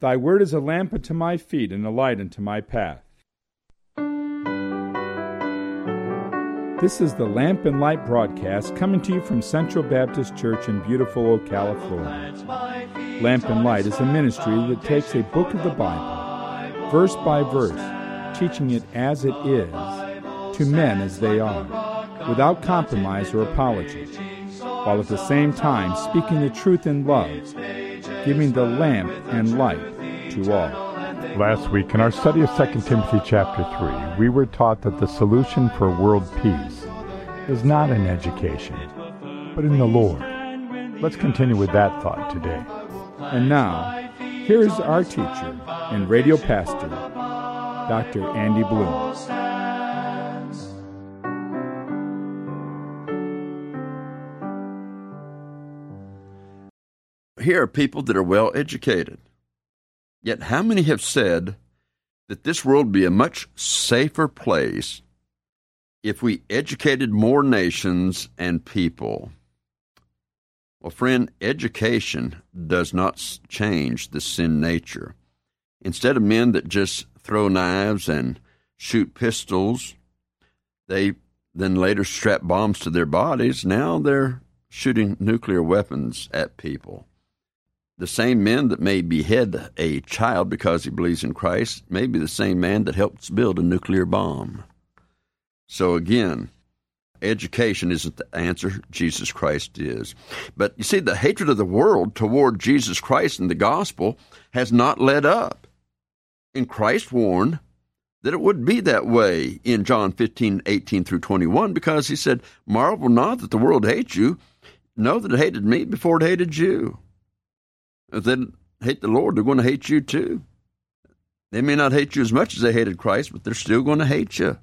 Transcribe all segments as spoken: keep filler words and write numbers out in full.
Thy word is a lamp unto my feet and a light unto my path. This is the Lamp and Light broadcast coming to you from Central Baptist Church in beautiful Ocala, Florida. Lamp and Light is a ministry that takes a book of the Bible, verse by verse, teaching it as it is, to men as they are, without compromise or apology, while at the same time speaking the truth in love, giving the lamp and light to all. Last week, in our study of Second Timothy chapter three, we were taught that the solution for world peace is not in education, but in the Lord. Let's continue with that thought today. And now, here is our teacher and radio pastor, Doctor Andy Bloom. Here are people that are well educated. Yet how many have said that this world would be a much safer place if we educated more nations and people? Well, friend, education does not change the sin nature. Instead of men that just throw knives and shoot pistols, they then later strap bombs to their bodies. Now they're shooting nuclear weapons at people. The same men that may behead a child because he believes in Christ may be the same man that helps build a nuclear bomb. So again, education isn't the answer. Jesus Christ is. But you see, the hatred of the world toward Jesus Christ and the gospel has not let up. And Christ warned that it would be that way in John fifteen, eighteen through twenty-one, because he said, "Marvel not that the world hates you. Know that it hated me before it hated you." If they hate the Lord, they're going to hate you too. They may not hate you as much as they hated Christ, but they're still going to hate you.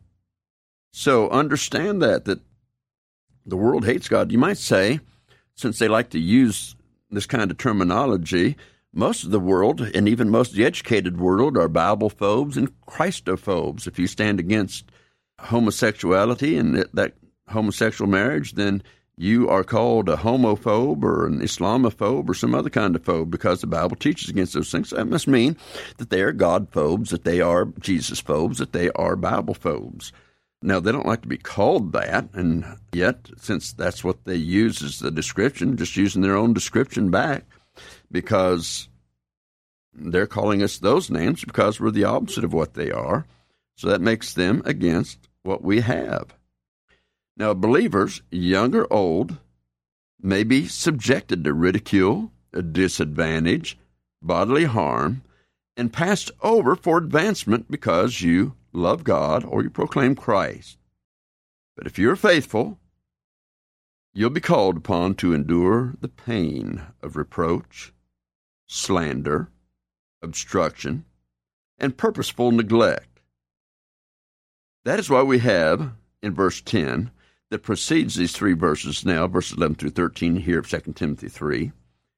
So understand that, that the world hates God. You might say, since they like to use this kind of terminology, most of the world, and even most of the educated world, are Bible-phobes and Christophobes. If you stand against homosexuality and that, that homosexual marriage, then you are called a homophobe or an Islamophobe or some other kind of phobe, because the Bible teaches against those things. So that must mean that they are God-phobes, that they are Jesus-phobes, that they are Bible-phobes. Now, they don't like to be called that, and yet, since that's what they use as the description, just using their own description back, because they're calling us those names because we're the opposite of what they are. So that makes them against what we have. Now, believers, young or old, may be subjected to ridicule, a disadvantage, bodily harm, and passed over for advancement because you love God or you proclaim Christ. But if you're faithful, you'll be called upon to endure the pain of reproach, slander, obstruction, and purposeful neglect. That is why we have, in verse ten, that precedes these three verses now, verses eleven through thirteen here of Second Timothy three,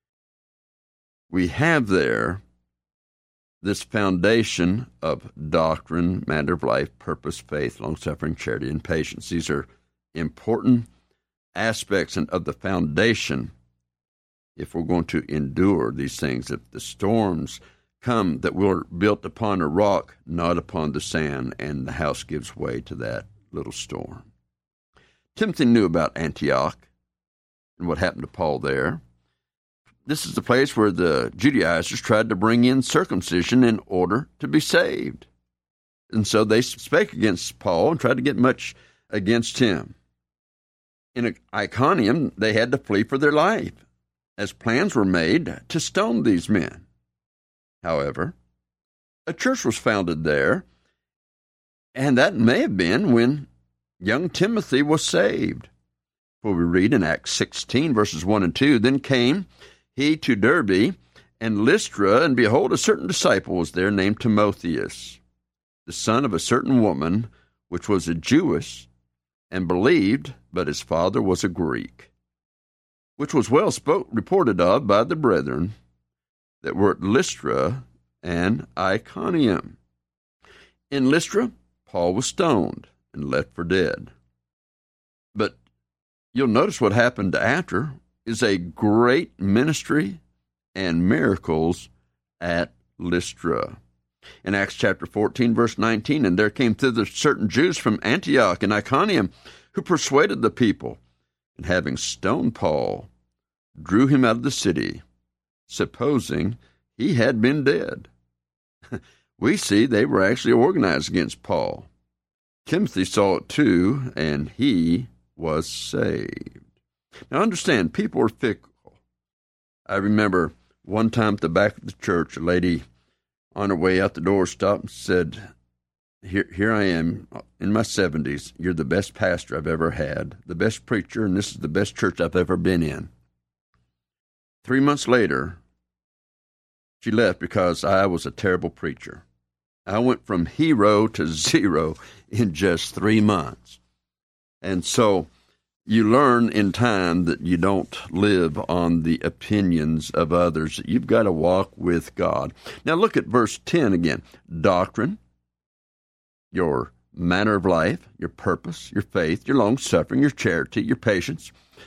we have there this foundation of doctrine, matter of life, purpose, faith, long-suffering, charity, and patience. These are important aspects of the foundation if we're going to endure these things. If the storms come, that we're built upon a rock, not upon the sand, and the house gives way to that little storm. Timothy knew about Antioch and what happened to Paul there. This is the place where the Judaizers tried to bring in circumcision in order to be saved. And so they spake against Paul and tried to get much against him. In Iconium, they had to flee for their life, as plans were made to stone these men. However, a church was founded there, and that may have been when young Timothy was saved. For we read in Acts sixteen, verses one and two, "Then came he to Derbe and Lystra, and behold, a certain disciple was there named Timotheus, the son of a certain woman, which was a Jewess, and believed, but his father was a Greek, which was well spoke, reported of by the brethren that were at Lystra and Iconium. In Lystra, Paul was stoned and left for dead. But you'll notice what happened after is a great ministry and miracles at Lystra. In Acts chapter fourteen, verse nineteen, and there came thither certain Jews from Antioch and Iconium, who persuaded the people, and having stoned Paul, drew him out of the city, supposing he had been dead. We see they were actually organized against Paul. Timothy saw it too, and he was saved. Now understand, people are fickle. I remember one time at the back of the church, a lady on her way out the door stopped and said, Here, here I am in my seventies. You're the best pastor I've ever had, the best preacher, and this is the best church I've ever been in. Three months later, she left because I was a terrible preacher. I went from hero to zero in just three months. And so you learn in time that you don't live on the opinions of others. You've got to walk with God. Now look at verse ten again. Doctrine, your manner of life, your purpose, your faith, your long-suffering, your charity, your patience,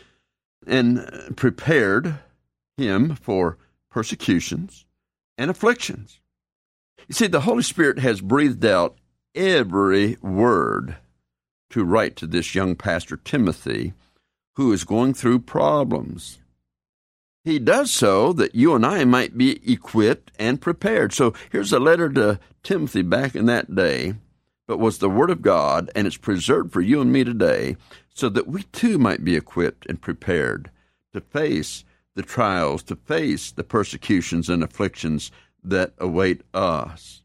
and prepared him for persecutions and afflictions. You see, the Holy Spirit has breathed out every word to write to this young pastor Timothy, who is going through problems. He does so that you and I might be equipped and prepared. So here's a letter to Timothy back in that day, but was the Word of God, and it's preserved for you and me today, so that we too might be equipped and prepared to face the trials, to face the persecutions and afflictions that await us.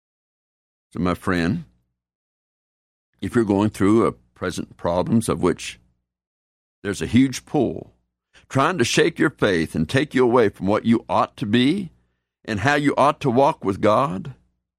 So my friend, if you're going through a present problems of which there's a huge pull, trying to shake your faith and take you away from what you ought to be and how you ought to walk with God,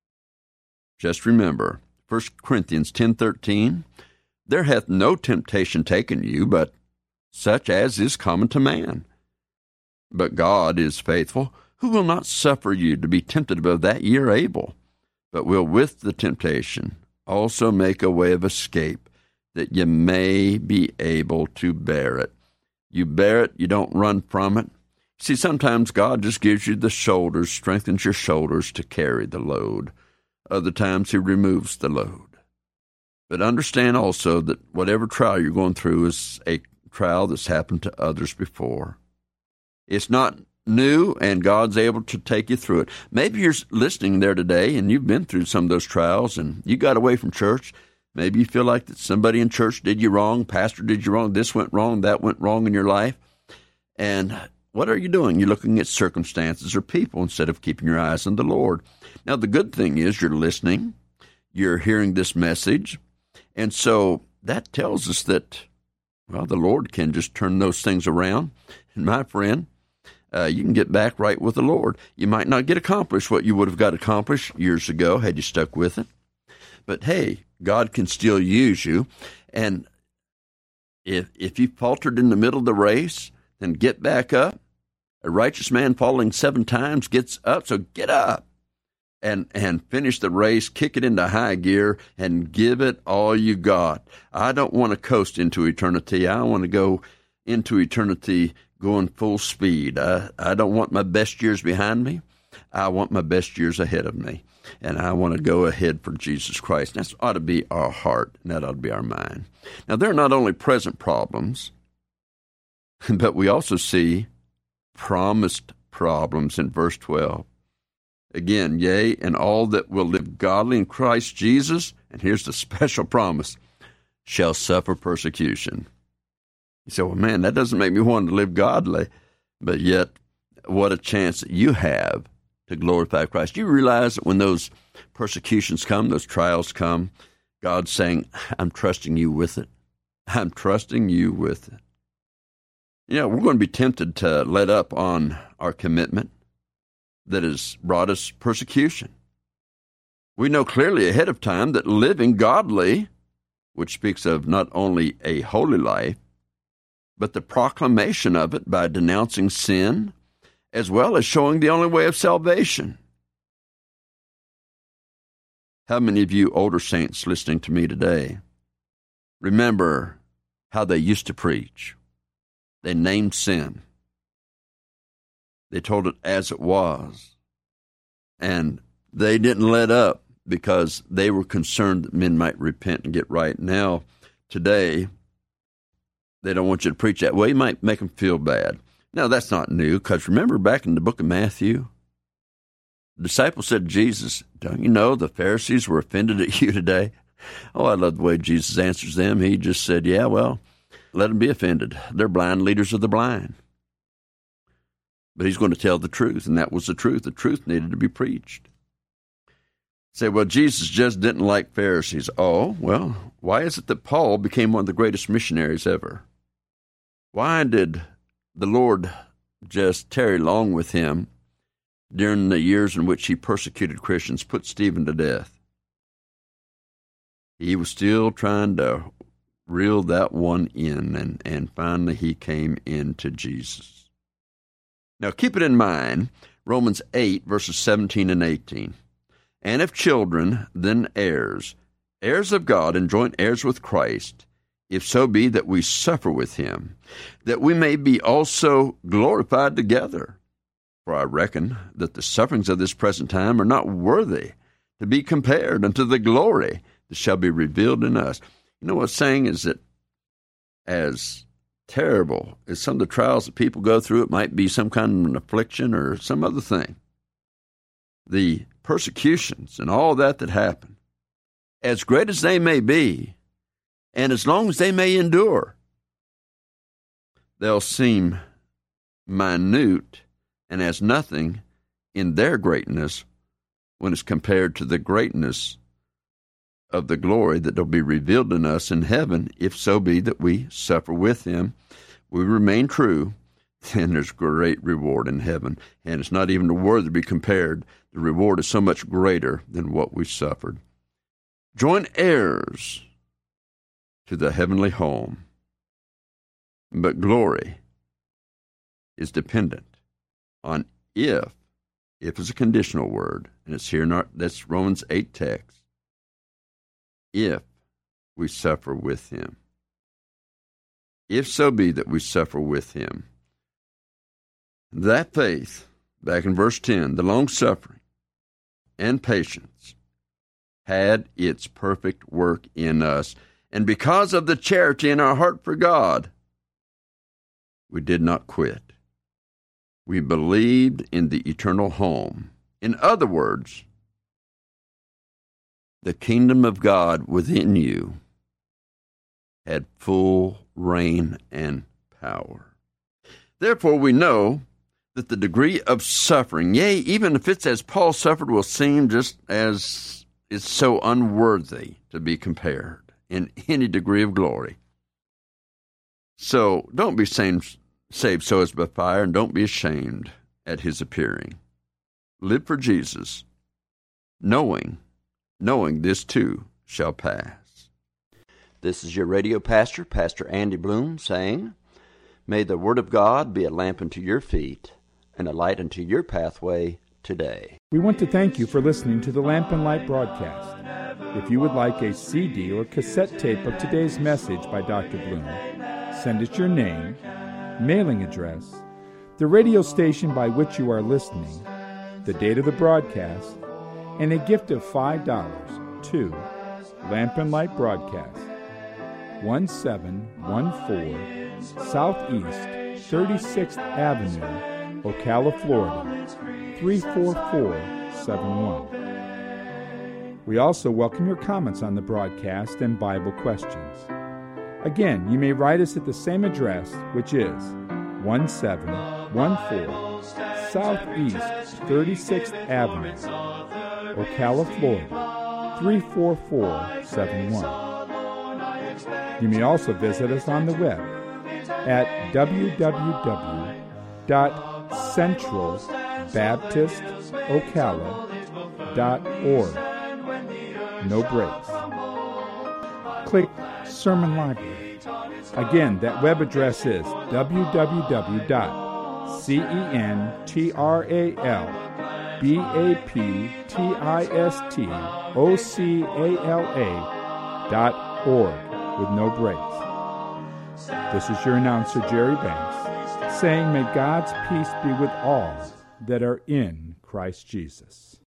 just remember, First Corinthians ten thirteen, there hath no temptation taken you, but such as is common to man. But God is faithful, who will not suffer you to be tempted above that ye are able, but will with the temptation also make a way of escape, that ye may be able to bear it. You bear it, you don't run from it. See, sometimes God just gives you the shoulders, strengthens your shoulders to carry the load. Other times he removes the load. But understand also that whatever trial you're going through is a trial that's happened to others before. It's not new, and God's able to take you through it. Maybe you're listening there today, and you've been through some of those trials, and you got away from church. Maybe you feel like that somebody in church did you wrong, pastor did you wrong, this went wrong, that went wrong in your life. And what are you doing? You're looking at circumstances or people instead of keeping your eyes on the Lord. Now, the good thing is you're listening, you're hearing this message, and so that tells us that, well, the Lord can just turn those things around. And my friend, Uh, you can get back right with the Lord. You might not get accomplished what you would have got accomplished years ago had you stuck with it. But hey, God can still use you. And if if you faltered in the middle of the race, then get back up. A righteous man falling seven times gets up, so get up and and finish the race, kick it into high gear, and give it all you got. I don't want to coast into eternity. I want to go into eternity going full speed. I, I don't want my best years behind me. I want my best years ahead of me. And I want to go ahead for Jesus Christ. That ought to be our heart, and that ought to be our mind. Now, there are not only present problems, but we also see promised problems in verse twelve. Again, yea, and all that will live godly in Christ Jesus, and here's the special promise, shall suffer persecution. You say, well, man, that doesn't make me want to live godly. But yet, what a chance that you have to glorify Christ. You realize that when those persecutions come, those trials come, God's saying, I'm trusting you with it. I'm trusting you with it. You know, we're going to be tempted to let up on our commitment that has brought us persecution. We know clearly ahead of time that living godly, which speaks of not only a holy life, but the proclamation of it by denouncing sin, as well as showing the only way of salvation. How many of you older saints listening to me today remember how they used to preach? They named sin. They told it as it was. And they didn't let up because they were concerned that men might repent and get right. Now, today, they don't want you to preach that way. You might make them feel bad. Now, that's not new, because remember back in the book of Matthew, the disciples said to Jesus, don't you know the Pharisees were offended at you today? Oh, I love the way Jesus answers them. He just said, yeah, well, let them be offended. They're blind leaders of the blind. But he's going to tell the truth, and that was the truth. The truth needed to be preached. Say, well, Jesus just didn't like Pharisees. Oh, well, why is it that Paul became one of the greatest missionaries ever? Why did the Lord just tarry long with him during the years in which he persecuted Christians, put Stephen to death? He was still trying to reel that one in, and, and finally he came into Jesus. Now, keep it in mind, Romans eight, verses seventeen and eighteen. And if children, then heirs, heirs of God and joint heirs with Christ, if so be that we suffer with him, that we may be also glorified together. For I reckon that the sufferings of this present time are not worthy to be compared unto the glory that shall be revealed in us. You know what I'm saying is that as terrible as some of the trials that people go through, it might be some kind of an affliction or some other thing. The persecutions and all that that happen, as great as they may be, and as long as they may endure, they'll seem minute and as nothing in their greatness when it's compared to the greatness of the glory that will be revealed in us in heaven, if so be that we suffer with him, we remain true, then there's great reward in heaven. And it's not even worthy to be compared. The reward is so much greater than what we suffered. Joint heirs to the heavenly home. But glory is dependent on if, if is a conditional word, and it's here in our, that's Romans eight text, if we suffer with him. If so be that we suffer with him. That faith, back in verse ten, the long-suffering and patience had its perfect work in us. And because of the charity in our heart for God, we did not quit. We believed in the eternal home. In other words, the kingdom of God within you had full reign and power. Therefore, we know that the degree of suffering, yea, even if it's as Paul suffered, will seem just as it's so unworthy to be compared in any degree of glory. So don't be saved, saved so as by fire, and don't be ashamed at his appearing. Live for Jesus, knowing, knowing this too shall pass. This is your radio pastor, Pastor Andy Bloom, saying, may the word of God be a lamp unto your feet and a light unto your pathway today. We want to thank you for listening to the Lamp and Light broadcast. If you would like a C D or cassette tape of today's message by Doctor Bloom, send us your name, mailing address, the radio station by which you are listening, the date of the broadcast, and a gift of five dollars to Lamp and Light Broadcast, one seven one four Southeast thirty-sixth Avenue, Ocala, Florida, three four four seven one. We also welcome your comments on the broadcast and Bible questions. Again, you may write us at the same address, which is one seven one four Southeast thirty-sixth Avenue, Ocala, Florida, three four four seven one. You may also visit us on the web at w w w dot central baptist ocala dot org. No breaks. Click Sermon Library. Again, that web address is w w w dot central baptist ocala dot org with no breaks. This is your announcer, Jerry Banks, saying, may God's peace be with all that are in Christ Jesus.